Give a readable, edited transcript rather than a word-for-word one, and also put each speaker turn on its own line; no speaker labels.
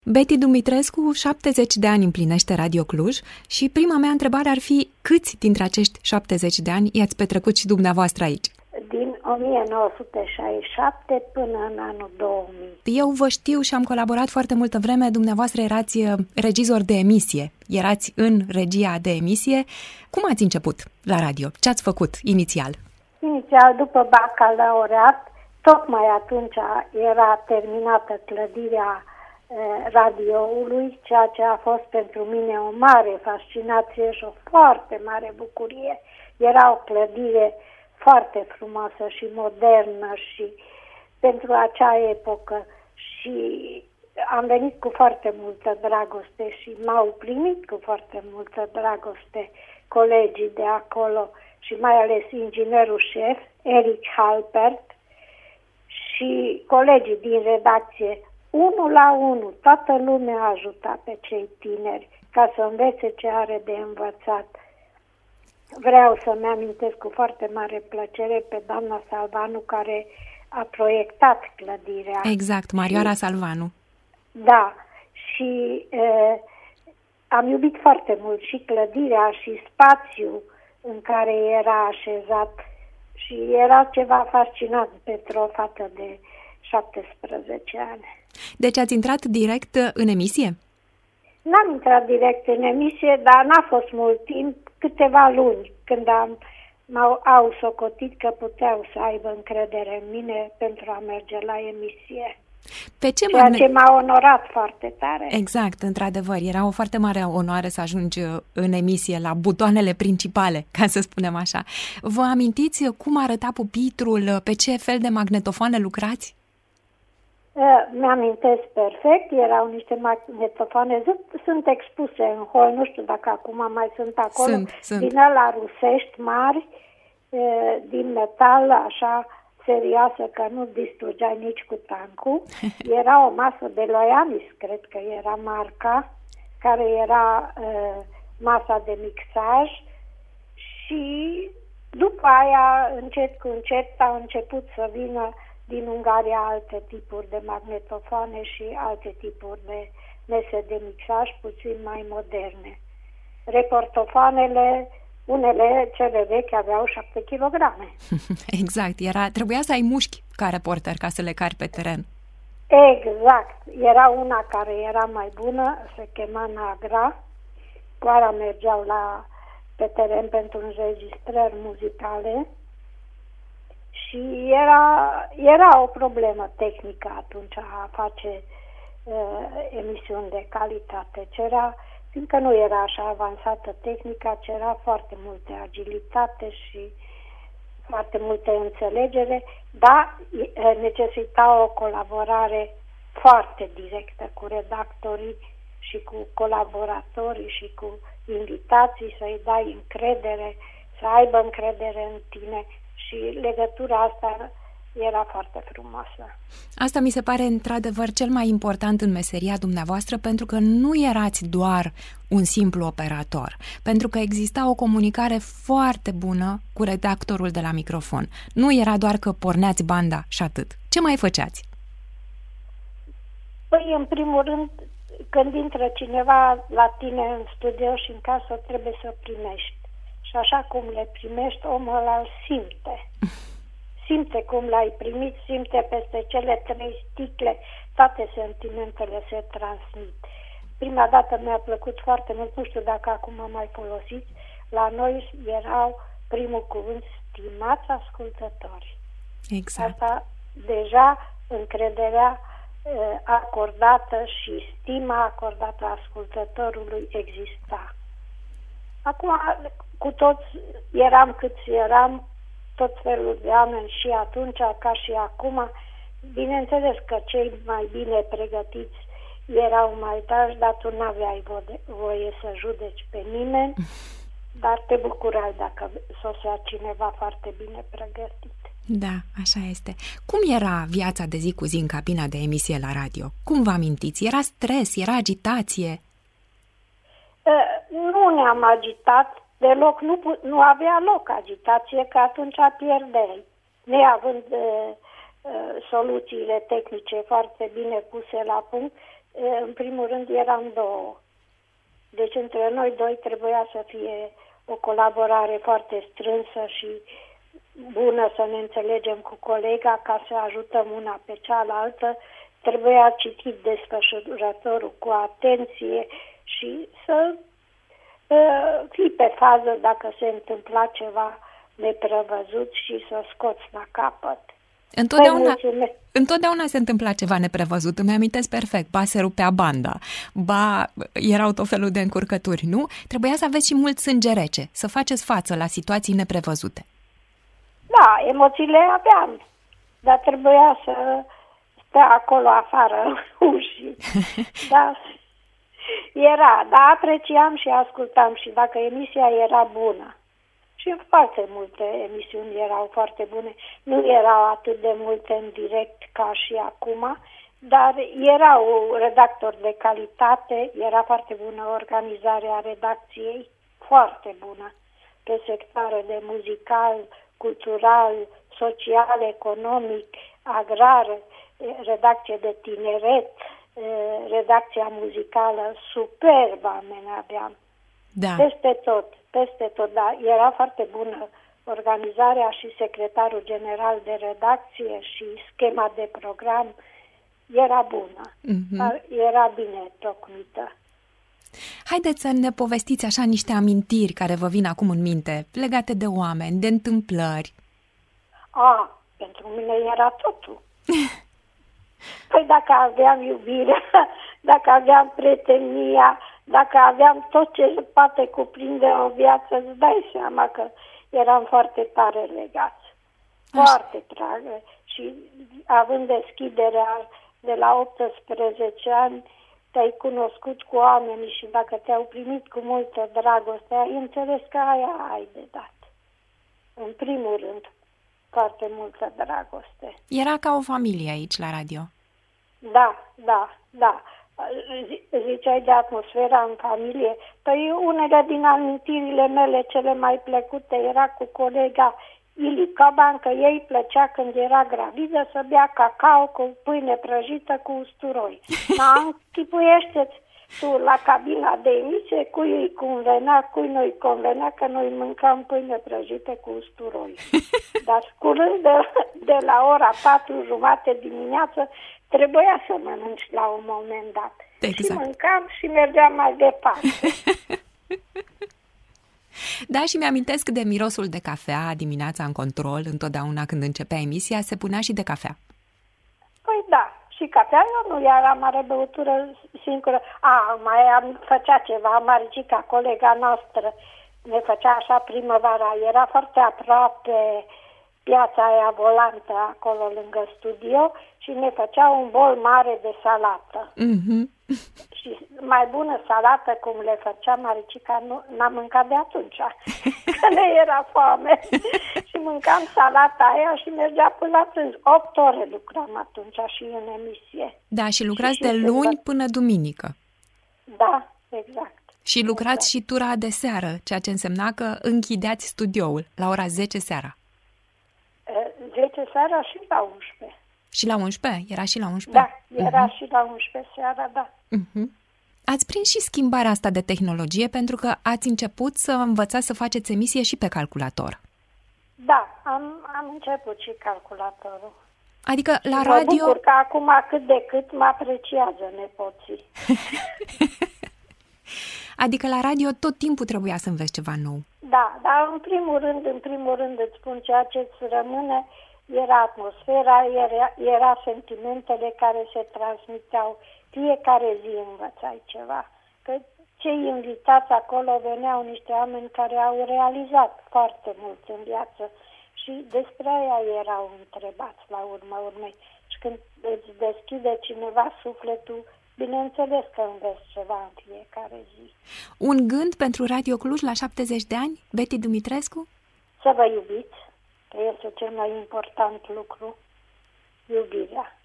Betty Dumitrescu, 70 de ani împlinește Radio Cluj și prima mea întrebare ar fi: câți dintre acești 70 de ani i-ați petrecut și dumneavoastră aici?
Din 1967 până în anul 2000.
Eu vă știu și am colaborat foarte multă vreme. Dumneavoastră erați regizor de emisie. Erați în regia de emisie. Cum ați început la radio? Ce ați făcut inițial?
Inițial, după bacalaureat, tocmai atunci era terminată clădirea radioului, ceea ce a fost pentru mine o mare fascinație și o foarte mare bucurie. Era o clădire foarte frumoasă și modernă și pentru acea epocă și am venit cu foarte multă dragoste și m-au primit cu foarte multă dragoste colegii de acolo și mai ales inginerul șef, Eric Halpert, și colegii din redacție. Unul la unul, toată lumea a ajutat pe cei tineri ca să învețe ce are de învățat. Vreau să-mi amintesc cu foarte mare plăcere pe doamna Salvanu, care a proiectat clădirea.
Exact, Marioara Salvanu.
Da, și am iubit foarte mult și clădirea și spațiul în care era așezat și era ceva fascinant pentru o fată de 17 ani.
Deci ați intrat direct în emisie?
N-am intrat direct în emisie, dar n-a fost mult timp, câteva luni, când au socotit că puteau să aibă încredere în mine pentru a merge la emisie. Ceea ce m-a onorat foarte tare.
Exact, într-adevăr, era o foarte mare onoare să ajungi în emisie, la butoanele principale, ca să spunem așa. Vă amintiți cum arăta pupitrul, pe ce fel de magnetofoane lucrați?
Mi-amintesc perfect, erau niște magnetofoane, sunt expuse în hol, nu știu dacă acum mai sunt acolo,
sunt.
Din ăla rusești mari, din metal, așa serioasă că nu distrugeai nici cu tancul. Era o masă de Loianis, cred că era marca, care era masa de mixaj și după aia, încet cu încet, au început să vină din Ungaria alte tipuri de magnetofoane și alte tipuri de mese de mixaj puțin mai moderne. Reportofoanele, unele cele vechi, aveau 7 kg.
Exact, trebuia să ai mușchi ca reporter ca să le cari pe teren.
Exact, era una care era mai bună, se chema Nagra, care mergeau pe teren pentru înregistrări muzicale. Și era o problemă tehnică atunci a face emisiuni de calitate. Fiindcă nu era așa avansată tehnica, cera foarte multe agilitate și foarte multe înțelegere, dar necesita o colaborare foarte directă cu redactorii și cu colaboratorii și cu invitații, să-i dai încredere, să aibă încredere în tine. Și legătura asta era foarte frumoasă.
Asta mi se pare într-adevăr cel mai important în meseria dumneavoastră, pentru că nu erați doar un simplu operator, pentru că exista o comunicare foarte bună cu redactorul de la microfon. Nu era doar că porneați banda și atât. Ce mai făceați?
Păi, în primul rând, când intră cineva la tine în studio și în casă, trebuie să primești. Și așa cum le primești, omul ăla îl simte. Simte cum l-ai primit, simte peste cele 3 sticle, toate sentimentele se transmit. Prima dată mi-a plăcut foarte mult, nu știu dacă acum mai folosiți, la noi erau primul cuvânt, stimați ascultători.
Exact.
Asta deja încrederea acordată și stima acordată ascultătorului exista. Acum, cu toți eram câți eram, tot felul de oameni și atunci, ca și acum. Bineînțeles că cei mai bine pregătiți erau mai dragi, dar tu n-aveai voie să judeci pe nimeni, dar te bucurai dacă sosea cineva foarte bine pregătit.
Da, așa este. Cum era viața de zi cu zi în cabina de emisie la radio? Cum vă amintiți? Era stres? Era agitație?
Nu ne-am agitat deloc, nu avea loc agitație, că atunci pierdeai. Neavând soluțiile tehnice foarte bine puse la punct, în primul rând eram două. Deci între noi doi trebuia să fie o colaborare foarte strânsă și bună, să ne înțelegem cu colega ca să ajutăm una pe cealaltă. Trebuia citit desfășurătorul cu atenție și să fii pe fază dacă se întâmpla ceva neprevăzut și să scoți la capăt.
Întotdeauna se întâmpla ceva neprevăzut. Îmi amintesc perfect. Ba se rupea banda, ba erau tot felul de încurcături, nu? Trebuia să aveți și mult sânge rece, să faceți față la situații neprevăzute.
Da, emoțiile aveam, dar trebuia să stea acolo afară ușii. Dar apreciam și ascultam și dacă emisia era bună. Și foarte multe emisiuni erau foarte bune. Nu erau atât de multe în direct ca și acum, dar erau redactori de calitate, era foarte bună organizarea redacției, foarte bună, pe sectoare de muzical, cultural, social, economic, agrar, redacție de tineret, redacția muzicală, superbă aveam.
Da.
Peste tot, dar era foarte bună organizarea și secretarul general de redacție și schema de program era bună, dar era bine tocmită.
Haideți să ne povestiți așa niște amintiri care vă vin acum în minte, legate de oameni, de întâmplări.
Pentru mine era totul. Păi dacă aveam iubirea, dacă aveam prietenia, dacă aveam tot ce se poate cuprinde o viață, îți dai seama că eram foarte tare legați. Foarte tare. Și având deschiderea de la 18 ani, te-ai cunoscut cu oamenii și dacă te-au primit cu multă dragoste, ai înțeles că aia ai de dat. În primul rând, foarte multă dragoste.
Era ca o familie aici la radio.
Da. Ziceai de atmosfera în familie. Păi unele din amintirile mele cele mai plăcute era cu colega Ili Caban, că ei plăcea când era gravidă să bea cacao cu pâine prăjită cu usturoi. Închipuiește-ți tu la cabina de emisie cui nu-i convenea că noi mâncam pâine prăjită cu usturoi. Dar curând de la ora 4:30 dimineață trebuia să mănânci la un moment dat.
Exact.
Și mâncam și mergeam mai departe.
Da, și mi-amintesc de mirosul de cafea dimineața în control, întotdeauna când începea emisia, se punea și de cafea.
Păi da, și cafea eu nu era mare băutură singură. Făcea ceva, Maricica, colega noastră, ne făcea așa primăvara, era foarte aproape piața aia volantă acolo lângă studio și ne făcea un bol mare de salată. Și mai bună salată cum le făcea Maricica n-am mâncat de atunci, că ne era foame. Și mâncam salata aia și mergea până la prânz. 8 ore lucram atunci și în emisie.
Da, și lucrați de luni până duminică.
Da, exact.
Și lucrați și tura de seară, ceea ce însemna că închideați studioul la ora 10 seara.
10 seara și la 11.
Și la 11? Era și la 11?
Da, era și la 11 seara, da.
Ați prins și schimbarea asta de tehnologie pentru că ați început să învățați să faceți emisie și pe calculator.
Da, am început și calculatorul.
Adică la radio...
Mă bucur că acum cât de cât mă apreciază nepoții.
Adică la radio tot timpul trebuia să înveți ceva nou.
Da, dar în primul rând îți spun ceea ce îți rămâne, era atmosfera, era sentimentele care se transmiteau. Fiecare zi învățai ceva. Că cei invitați acolo veneau niște oameni care au realizat foarte mult în viață și despre aia erau întrebați la urma urmei. Și când îți deschide cineva sufletul, bineînțeles că înveți ceva în fiecare zi.
Un gând pentru Radio Cluj la 70 de ani, Betty Dumitrescu?
Să vă iubiți, că este cel mai important lucru, iubirea.